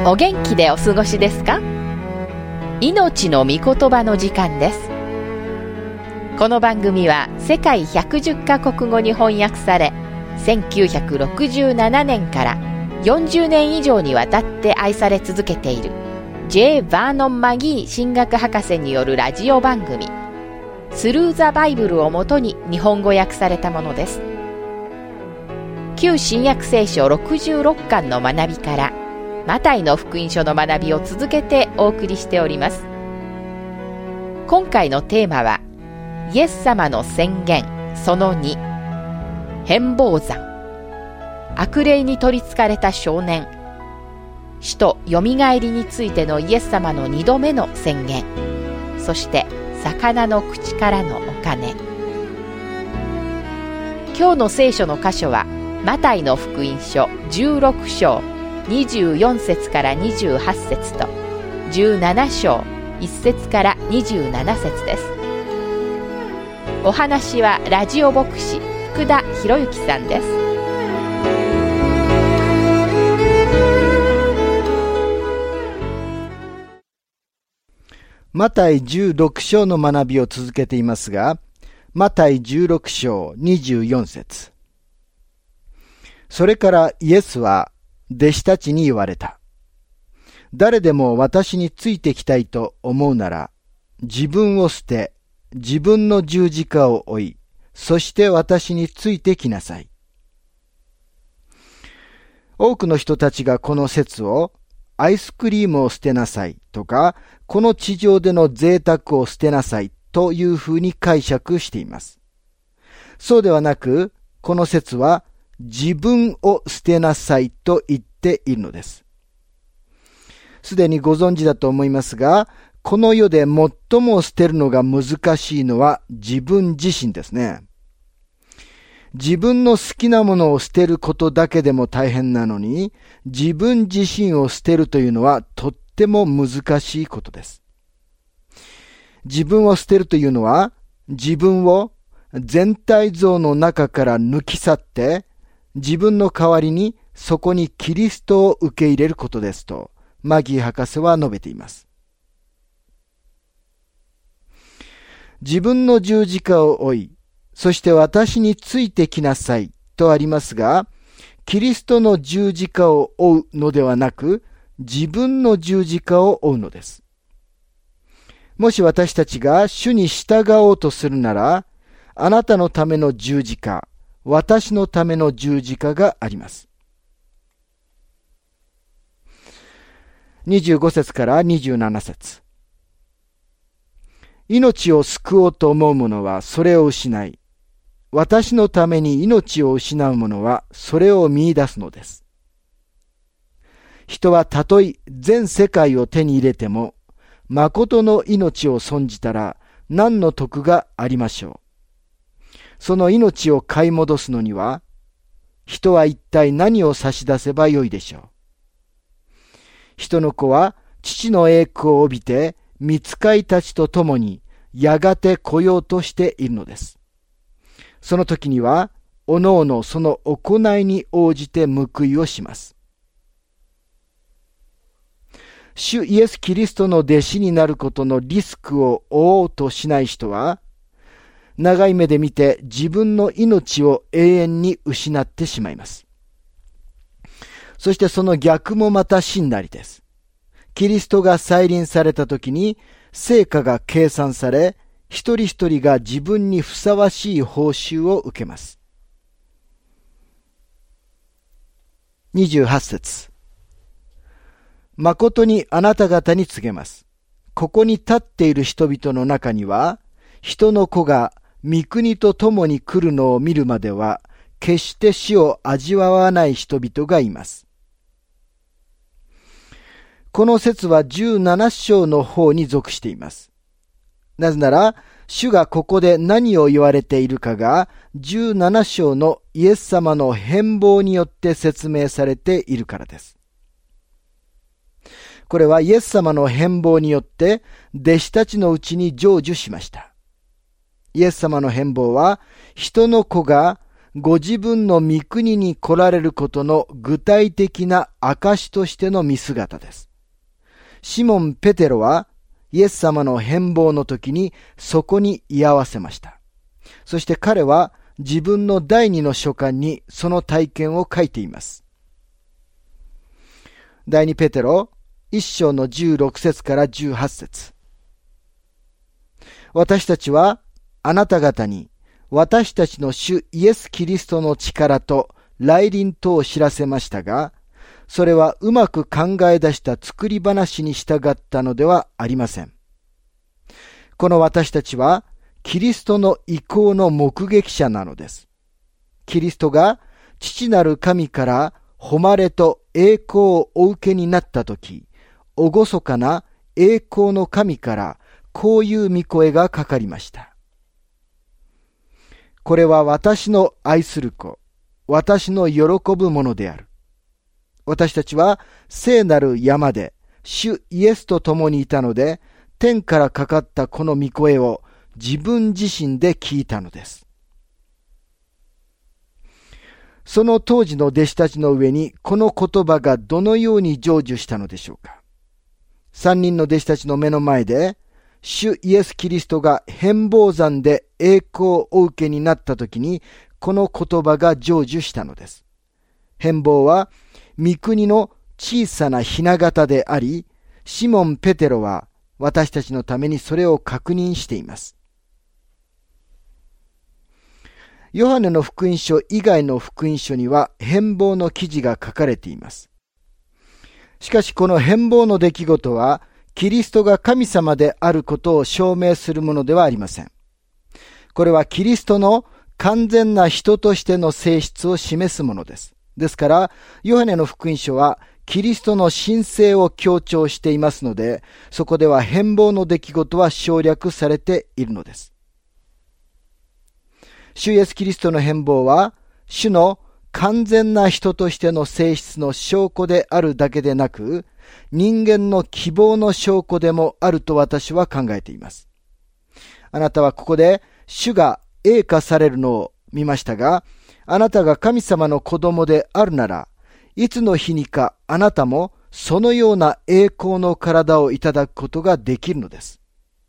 お元気でお過ごしですか？命の御言葉の時間です。この番組は世界110カ国語に翻訳され、1967年から40年以上にわたって愛され続けている J. バーノン・マギー神学博士によるラジオ番組スルー・ザ・バイブルをもとに日本語訳されたものです。旧新約聖書66巻の学びからマタイの福音書の学びを続けてお送りしております。今回のテーマはイエス様の宣言その2、変貌山、悪霊に取りつかれた少年、死とよみがえりについてのイエス様の2度目の宣言、そして魚の口からのお金。今日の聖書の箇所はマタイの福音書16章24節から28節と17章1節から27節です。お話はラジオ牧師福田博之さんです。 マタイ16章の学びを続けていますが、マタイ16章24節。それからイエスは弟子たちに言われた。誰でも私についてきたいと思うなら、自分を捨て、自分の十字架を追い、そして私についてきなさい。多くの人たちがこの説を、アイスクリームを捨てなさいとか、この地上での贅沢を捨てなさいというふうに解釈しています。そうではなく、この説は、自分を捨てなさいと言っているのです。すでにご存知だと思いますが、この世で最も捨てるのが難しいのは自分自身ですね。自分の好きなものを捨てることだけでも大変なのに、自分自身を捨てるというのはとっても難しいことです。自分を捨てるというのは、自分を全体像の中から抜き去って、自分の代わりにそこにキリストを受け入れることですと、マギー博士は述べています。自分の十字架を追い、そして私についてきなさいとありますが、キリストの十字架を追うのではなく、自分の十字架を追うのです。もし私たちが主に従おうとするなら、あなたのための十字架、私のための十字架があります。25節から27節。命を救おうと思う者はそれを失い、私のために命を失う者はそれを見出すのです。人はたとえ全世界を手に入れても、誠の命を損じたら何の得がありましょう。その命を買い戻すのには、人は一体何を差し出せばよいでしょう。人の子は父の栄光を帯びて、御使いたちと共にやがて来ようとしているのです。その時には、おのおのその行いに応じて報いをします。主イエス・キリストの弟子になることのリスクを負おうとしない人は、長い目で見て自分の命を永遠に失ってしまいます。そしてその逆もまた真なりです。キリストが再臨された時に成果が計算され、一人一人が自分にふさわしい報酬を受けます。28節。誠にあなた方に告げます。ここに立っている人々の中には、人の子が御国と共に来るのを見るまでは、決して死を味わわない人々がいます。この説は17章の方に属しています。なぜなら、主がここで何を言われているかが、17章のイエス様の変貌によって説明されているからです。これはイエス様の変貌によって、弟子たちのうちに成就しました。イエス様の変貌は、人の子がご自分の御国に来られることの具体的な証としての見姿です。シモン・ペテロはイエス様の変貌の時にそこに居合わせました。そして彼は自分の第二の書簡にその体験を書いています。第二ペテロ1章の16節から18節。私たちはあなた方に私たちの主イエス・キリストの力と来臨とを知らせましたが、それはうまく考え出した作り話に従ったのではありません。この私たちはキリストの意向の目撃者なのです。キリストが父なる神から誉れと栄光をお受けになったとき、厳かな栄光の神からこういう御声がかかりました。これは私の愛する子、私の喜ぶものである。私たちは聖なる山で主イエスと共にいたので、天からかかったこの御声を自分自身で聞いたのです。その当時の弟子たちの上にこの言葉がどのように成就したのでしょうか。3人の弟子たちの目の前で、主イエス・キリストが変貌山で栄光をお受けになったときに、この言葉が成就したのです。変貌は、御国の小さな雛形であり、シモン・ペテロは私たちのためにそれを確認しています。ヨハネの福音書以外の福音書には変貌の記事が書かれています。しかしこの変貌の出来事は、キリストが神様であることを証明するものではありません。これはキリストの完全な人としての性質を示すものです。ですから、ヨハネの福音書はキリストの神性を強調していますので、そこでは変貌の出来事は省略されているのです。主イエスキリストの変貌は、主の完全な人としての性質の証拠であるだけでなく、人間の希望の証拠でもあると私は考えています。あなたはここで主が栄華されるのを見ましたが、あなたが神様の子供であるなら、いつの日にかあなたもそのような栄光の体をいただくことができるのです。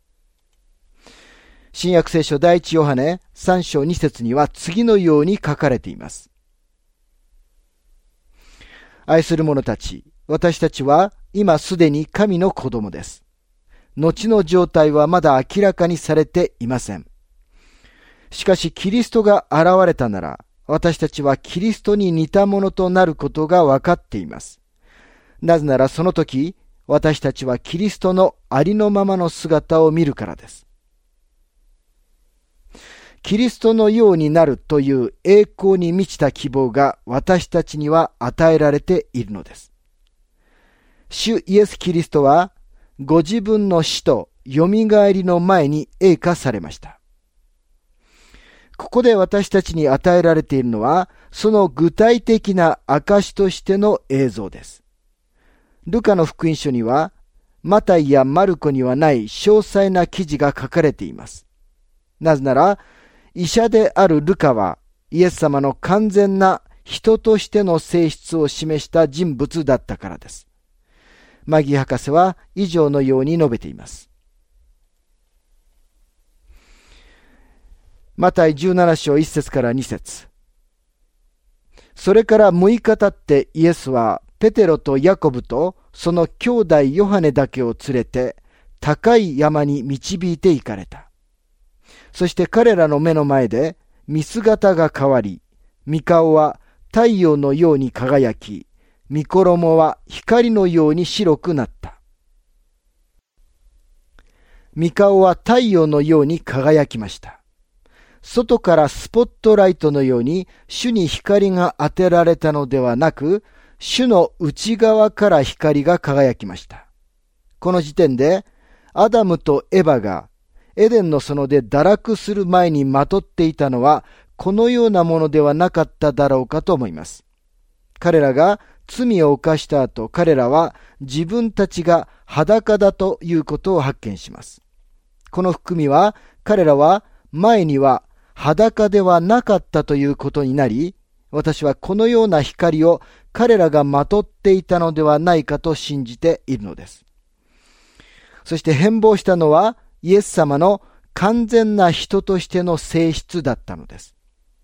新約聖書第一ヨハネ3章2節には次のように書かれています。愛する者たち、私たちは今すでに神の子供です。後の状態はまだ明らかにされていません。しかしキリストが現れたなら、私たちはキリストに似たものとなることが分かっています。なぜならその時、私たちはキリストのありのままの姿を見るからです。キリストのようになるという栄光に満ちた希望が私たちには与えられているのです。主イエス・キリストはご自分の死とよみがえりの前に栄華されました。ここで私たちに与えられているのは、その具体的な証としての映像です。ルカの福音書には、マタイやマルコにはない詳細な記事が書かれています。なぜなら、医者であるルカは、イエス様の完全な人としての性質を示した人物だったからです。マギー博士は以上のように述べています。マタイ17章1節から2節。それから6日経ってイエスはペテロとヤコブとその兄弟ヨハネだけを連れて高い山に導いて行かれた。そして彼らの目の前で見姿が変わり、御顔は太陽のように輝き、御衣は光のように白くなった。御顔は太陽のように輝きました。外からスポットライトのように主に光が当てられたのではなく、主の内側から光が輝きました。この時点で、アダムとエバがエデンの園で堕落する前にまとっていたのは、このようなものではなかっただろうかと思います。彼らが罪を犯した後、彼らは自分たちが裸だということを発見します。この含みは、彼らは前には裸ではなかったということになり、私はこのような光を彼らがまとっていたのではないかと信じているのです。そして変貌したのはイエス様の完全な人としての性質だったのです。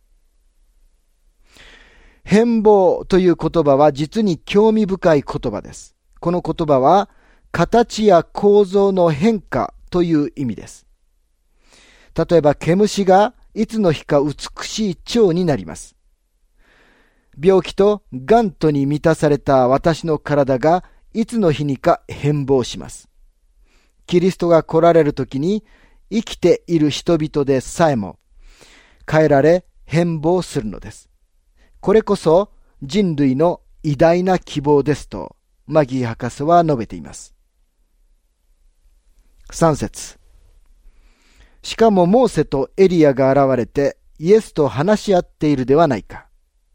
変貌という言葉は実に興味深い言葉です。この言葉は形や構造の変化という意味です。例えば毛虫がいつの日か美しい蝶になります。病気と癌とに満たされた私の体がいつの日にか変貌します。キリストが来られるときに生きている人々でさえも変えられ変貌するのです。これこそ人類の偉大な希望ですとマギー博士は述べています。3節。しかもモーセとエリアが現れてイエスと話し合っているではないか。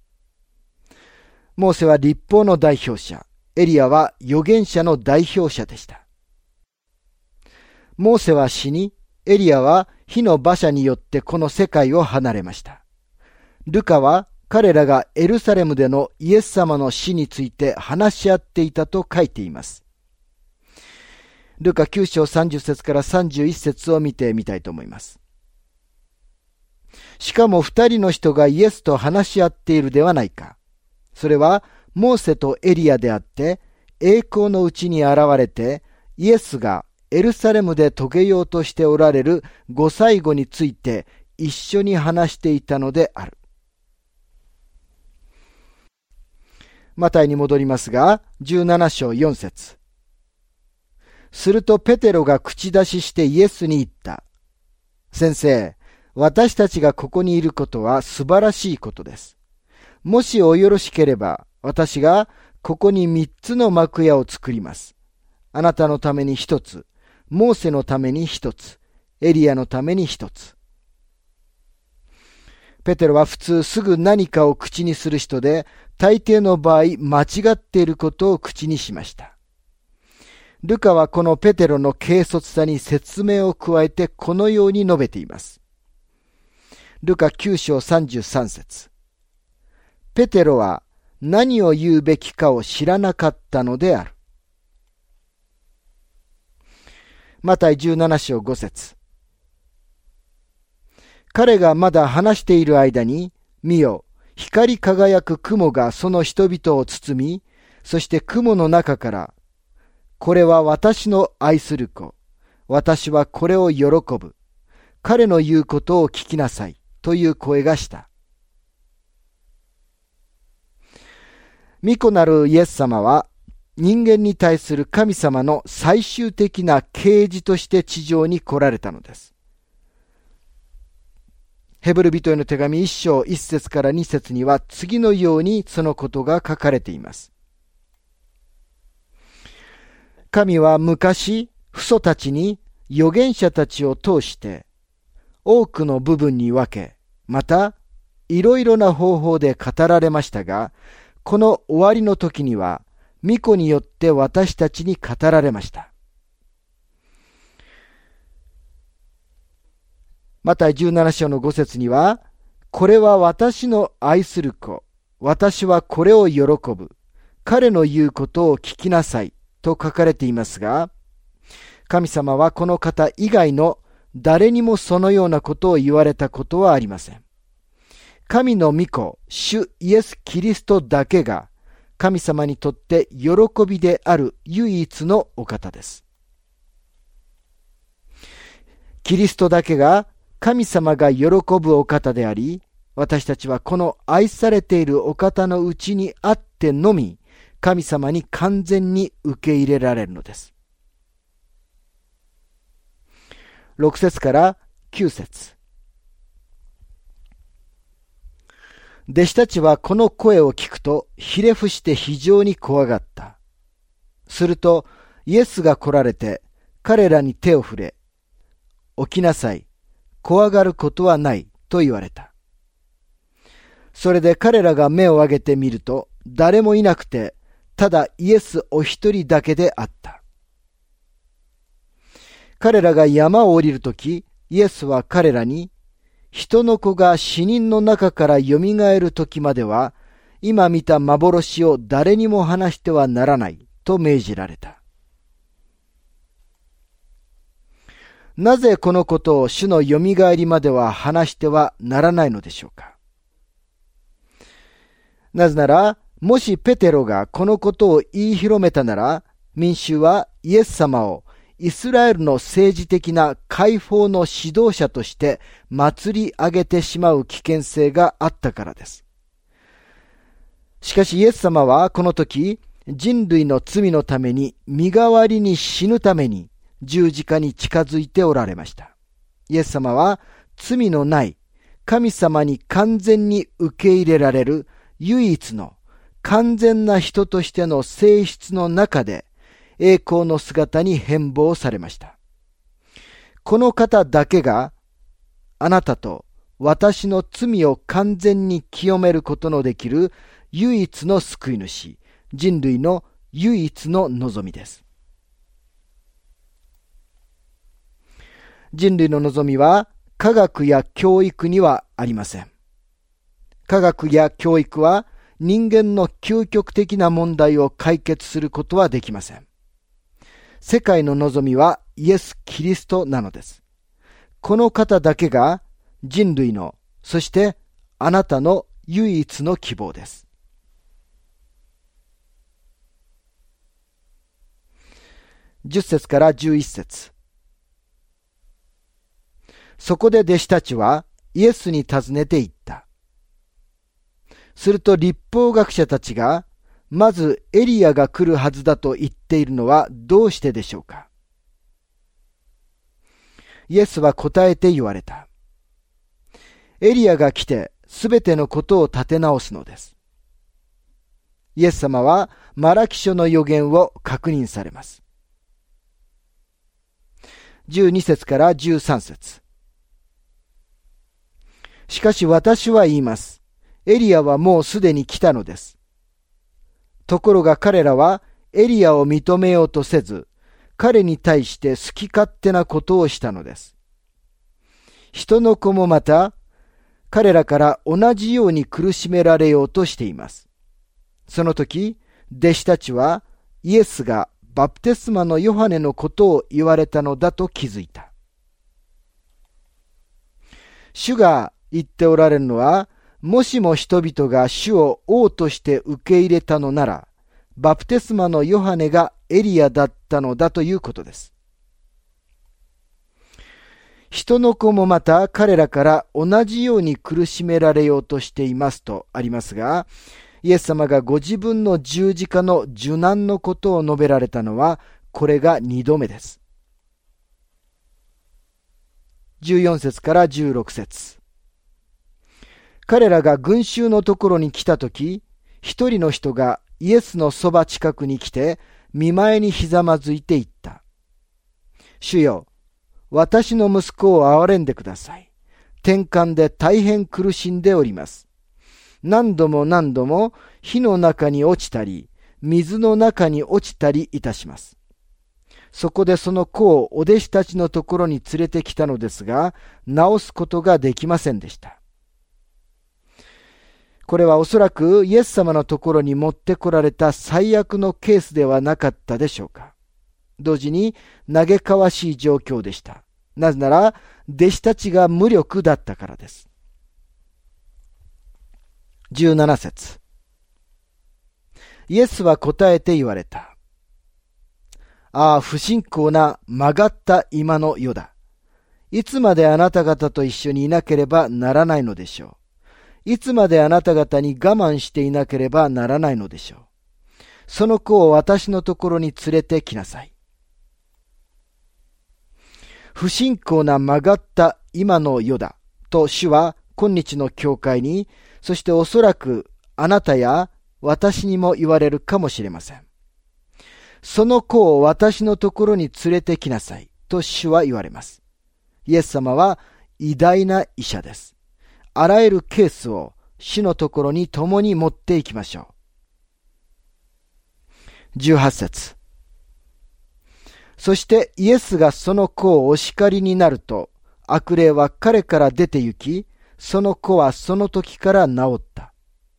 モーセは律法の代表者、エリアは預言者の代表者でした。モーセは死に、エリアは火の馬車によってこの世界を離れました。ルカは彼らがエルサレムでのイエス様の死について話し合っていたと書いています。ルカ9章30節から31節を見てみたいと思います。しかも二人の人がイエスと話し合っているではないか。それはモーセとエリアであって、栄光のうちに現れて、イエスがエルサレムで遂げようとしておられるご最後について一緒に話していたのである。マタイに戻りますが、17章4節。するとペテロが口出ししてイエスに言った。先生、私たちがここにいることは素晴らしいことです。もしおよろしければ、私がここに3つの幕屋を作ります。あなたのために1つ、モーセのために1つ、エリアのために1つ。ペテロは普通すぐ何かを口にする人で、大抵の場合間違っていることを口にしました。ルカはこのペテロの軽率さに説明を加えてこのように述べています。ルカ9章33節。ペテロは何を言うべきかを知らなかったのである。マタイ17章5節。彼がまだ話している間に、見よ、光り輝く雲がその人々を包み、そして雲の中から、これは私の愛する子、私はこれを喜ぶ、彼の言うことを聞きなさい、という声がした。御子なるイエス様は、人間に対する神様の最終的な啓示として地上に来られたのです。ヘブル人への手紙1章1節から2節には次のようにそのことが書かれています。神は昔、父祖たちに預言者たちを通して多くの部分に分け、またいろいろな方法で語られましたが、この終わりの時には御子によって私たちに語られました。マタイ17章の5節には、これは私の愛する子、私はこれを喜ぶ、彼の言うことを聞きなさいと書かれていますが、神様はこの方以外の誰にもそのようなことを言われたことはありません。神の御子、主イエス・キリストだけが神様にとって喜びである唯一のお方です。キリストだけが神様が喜ぶお方であり、私たちはこの愛されているお方のうちにあってのみ、神様に完全に受け入れられるのです。6節から9節。弟子たちはこの声を聞くとひれ伏して非常に怖がった。するとイエスが来られて彼らに手を触れ、起きなさい。怖がることはないと言われた。それで彼らが目を上げてみると誰もいなくて、ただイエスお一人だけであった。彼らが山を降りるとき、イエスは彼らに、 人の子が死人の中からよみがえる時までは、今見た幻を誰にも話してはならないと命じられた。なぜこのことを主のよみがえりまでは話してはならないのでしょうか。なぜなら、もしペテロがこのことを言い広めたなら、民衆はイエス様をイスラエルの政治的な解放の指導者として祭り上げてしまう危険性があったからです。しかしイエス様はこの時、人類の罪のために身代わりに死ぬために十字架に近づいておられました。イエス様は罪のない神様に完全に受け入れられる唯一の完全な人としての性質の中で栄光の姿に変貌されました。この方だけがあなたと私の罪を完全に清めることのできる唯一の救い主、人類の唯一の望みです。人類の望みは科学や教育にはありません。科学や教育は人間の究極的な問題を解決することはできません。世界の望みはイエス・キリストなのです。この方だけが人類の、そしてあなたの唯一の希望です。10節から11節。そこで弟子たちはイエスに尋ねて言った。すると律法学者たちが、まずエリアが来るはずだと言っているのはどうしてでしょうか。イエスは答えて言われた。エリアが来てすべてのことを立て直すのです。イエス様はマラキ書の預言を確認されます。12節から13節。しかし私は言います。エリアはもうすでに来たのです。ところが彼らはエリアを認めようとせず、彼に対して好き勝手なことをしたのです。人の子もまた、彼らから同じように苦しめられようとしています。その時、弟子たちはイエスがバプテスマのヨハネのことを言われたのだと気づいた。主が言っておられるのは、もしも人々が主を王として受け入れたのなら、バプテスマのヨハネがエリアだったのだということです。人の子もまた彼らから同じように苦しめられようとしていますとありますが、イエス様がご自分の十字架の受難のことを述べられたのは、これが2度目です。14節から16節。彼らが群衆のところに来たとき、一人の人がイエスのそば近くに来て、見舞いにひざまずいて言った。主よ、私の息子を憐れんでください。転換で大変苦しんでおります。何度も何度も火の中に落ちたり、水の中に落ちたりいたします。そこでその子をお弟子たちのところに連れてきたのですが、治すことができませんでした。これはおそらくイエス様のところに持ってこられた最悪のケースではなかったでしょうか。同時に嘆かわしい状況でした。なぜなら、弟子たちが無力だったからです。17節。イエスは答えて言われた。ああ、不信仰な曲がった今の世だ。いつまであなた方と一緒にいなければならないのでしょう。いつまであなた方に我慢していなければならないのでしょう。その子を私のところに連れてきなさい。不信仰な曲がった今の世だと主は今日の教会に、そしておそらくあなたや私にも言われるかもしれません。その子を私のところに連れてきなさいと主は言われます。イエス様は偉大な医者です。あらゆるケースを主のところに共に持っていきましょう。18節。そしてイエスがその子をお叱りになると、 悪霊は彼から出て行き、その子はその時から治った。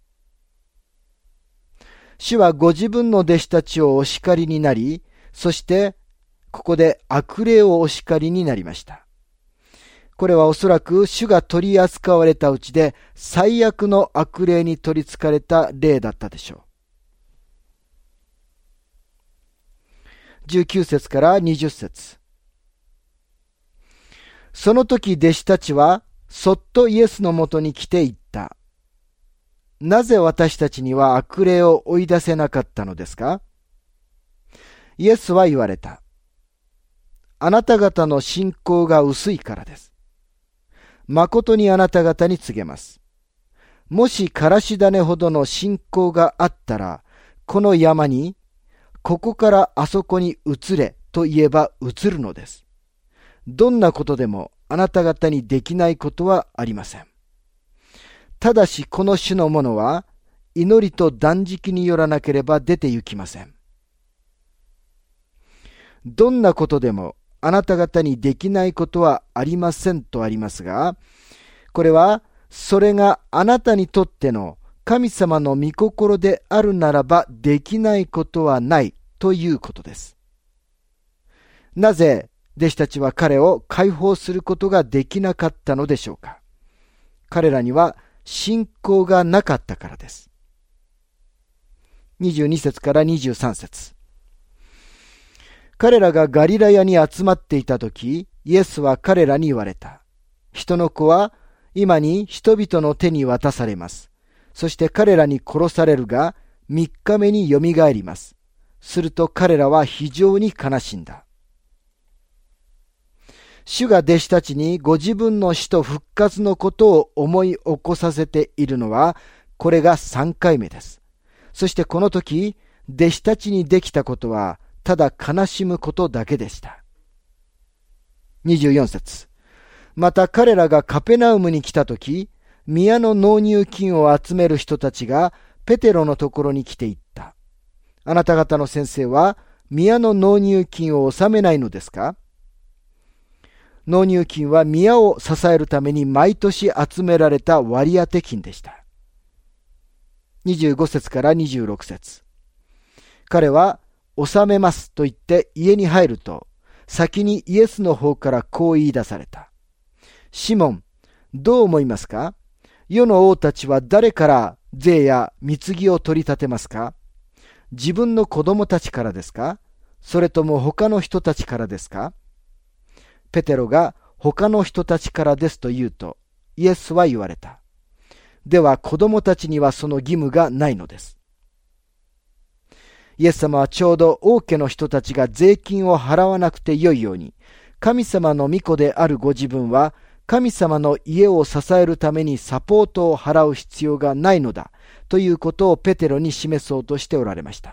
主はご自分の弟子たちをお叱りになり、そしてここで悪霊をお叱りになりました。これはおそらく主が取り扱われたうちで最悪の悪霊に取り憑かれた霊だったでしょう。19節から20節。その時弟子たちはそっとイエスのもとに来て言った。なぜ私たちには悪霊を追い出せなかったのですか？イエスは言われた。あなた方の信仰が薄いからです。誠にあなた方に告げます。もしからし種ほどの信仰があったら、この山に、ここからあそこに移れと言えば移るのです。どんなことでもあなた方にできないことはありません。ただしこの種のものは、祈りと断食によらなければ出て行きません。どんなことでもあなた方にできないことはありませんとありますが、これはそれがあなたにとっての神様の御心であるならばできないことはないということです。なぜ弟子たちは彼を解放することができなかったのでしょうか。彼らには信仰がなかったからです。22節から23節。彼らがガリラヤに集まっていたとき、イエスは彼らに言われた。人の子は今に人々の手に渡されます。そして彼らに殺されるが、3日目によみがえります。すると彼らは非常に悲しんだ。主が弟子たちにご自分の死と復活のことを思い起こさせているのは、これが3回目です。そしてこの時、弟子たちにできたことは、ただ悲しむことだけでした。24節。また彼らがカペナウムに来たとき、宮の納入金を集める人たちがペテロのところに来て言った。あなた方の先生は宮の納入金を納めないのですか？納入金は宮を支えるために毎年集められた割当金でした。25節から26節。彼は納めますと言って家に入ると、先にイエスの方からこう言い出された。シモン、どう思いますか？世の王たちは誰から税や貢ぎを取り立てますか？自分の子供たちからですか？それとも他の人たちからですか？ペテロが他の人たちからですと言うと、イエスは言われた。では子供たちにはその義務がないのです。イエス様はちょうど王家の人たちが税金を払わなくてよいように、神様の御子であるご自分は、神様の家を支えるためにサポートを払う必要がないのだ、ということをペテロに示そうとしておられました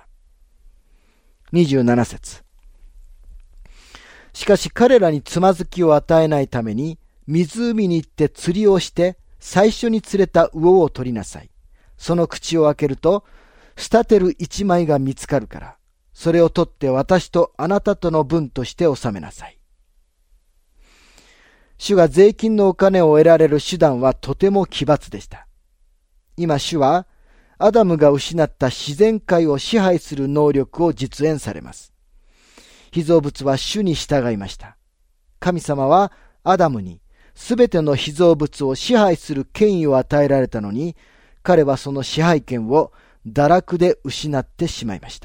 。27節。しかし彼らにつまずきを与えないために、湖に行って釣りをして、最初に釣れた魚を取りなさい。その口を開けると、捨てる一枚が見つかるから、それを取って私とあなたとの分として納めなさい。主が税金のお金を得られる手段はとても奇抜でした。今主は、アダムが失った自然界を支配する能力を実演されます。被造物は主に従いました。神様はアダムにすべての被造物を支配する権威を与えられたのに、彼はその支配権を堕落で失ってしまいました。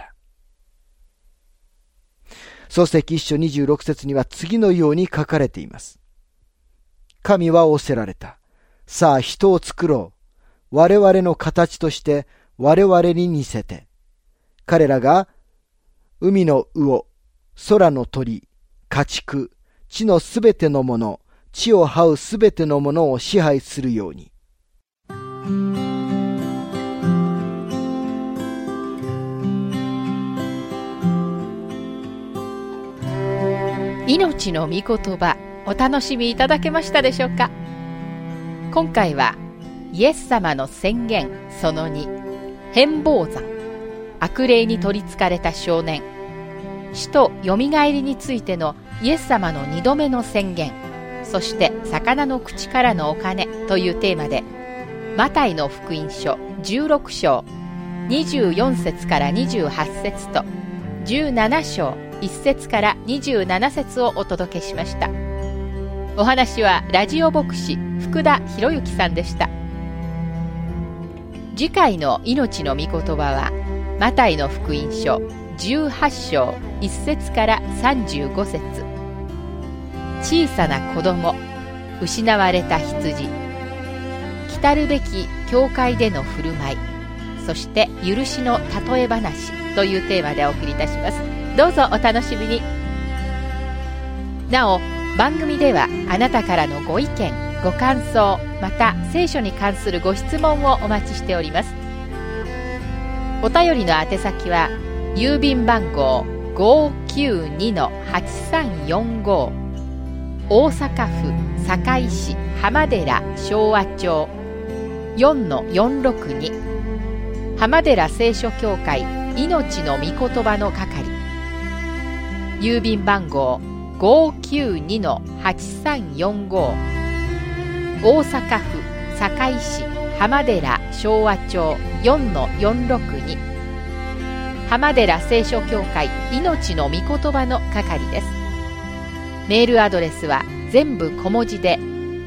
創世記1章26節には次のように書かれています。神は仰せられた。さあ人を作ろう。我々の形として我々に似せて。彼らが海の魚、空の鳥、家畜、地のすべてのもの、地を這うすべてのものを支配するように。 命の御言葉、お楽しみいただけましたでしょうか。今回はイエス様の宣言その2、変貌山、悪霊に取りつかれた少年、死とよみがえりについてのイエス様の2度目の宣言、 そして魚の口からのお金というテーマで、マタイの福音書16章24節から28節と17章1節から27節をお届けしました。お話はラジオ牧師福田博之さんでした。次回の命の御言葉はマタイの福音書18章1節から35節。小さな子供、失われた羊、来るべき教会での振る舞い、そして許しの例え話というテーマでお送りいたします。どうぞお楽しみに。なお、番組ではあなたからのご意見、ご感想、また聖書に関するご質問をお待ちしております。お便りの宛先は郵便番号 592-8345 大阪府堺市浜寺昭和町 4-462 浜寺聖書協会命の御言葉の係、郵便番号 592-8345 大阪府堺市浜寺昭和町 4-462 浜寺聖書協会命の御言葉の係です。メールアドレスは全部小文字で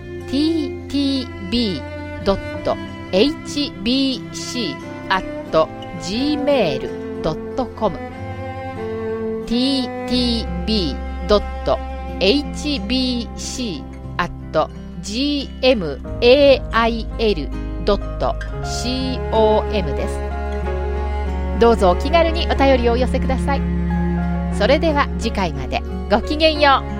ttb.hbc@gmail.com ttb.hbc@gmail.com です。どうぞお気軽にお便りをお寄せください。それでは次回までごきげんよう。